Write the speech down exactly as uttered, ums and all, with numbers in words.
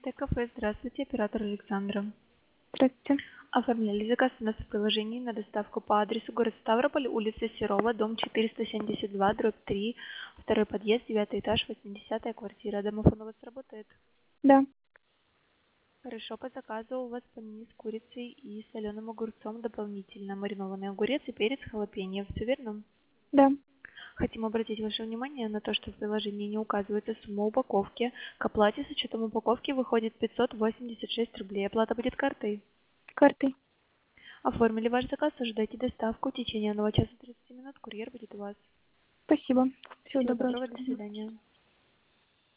Т-кафе, здравствуйте, оператор Александра. Здравствуйте. Оформляли заказ у нас в приложении на доставку по адресу город Ставрополь, улица Серова, дом четыреста семьдесят два, дробь три, второй подъезд, девятый этаж, восьмидесятая квартира. Домофон у вас работает? Да, Хорошо, по заказу у вас панини с курицей и соленым огурцом, дополнительно маринованный огурец и перец халапеньо. Все верно? да. Хотим обратить ваше внимание на то, что в приложении не указывается сумма упаковки. К оплате с учетом упаковки выходит пятьсот восемьдесят шесть рублей. Оплата будет картой. Картой. Оформили ваш заказ, ожидайте доставку. В течение одного часа тридцати минут курьер будет у вас. Спасибо. Всего Всего доброго. доброго, до свидания.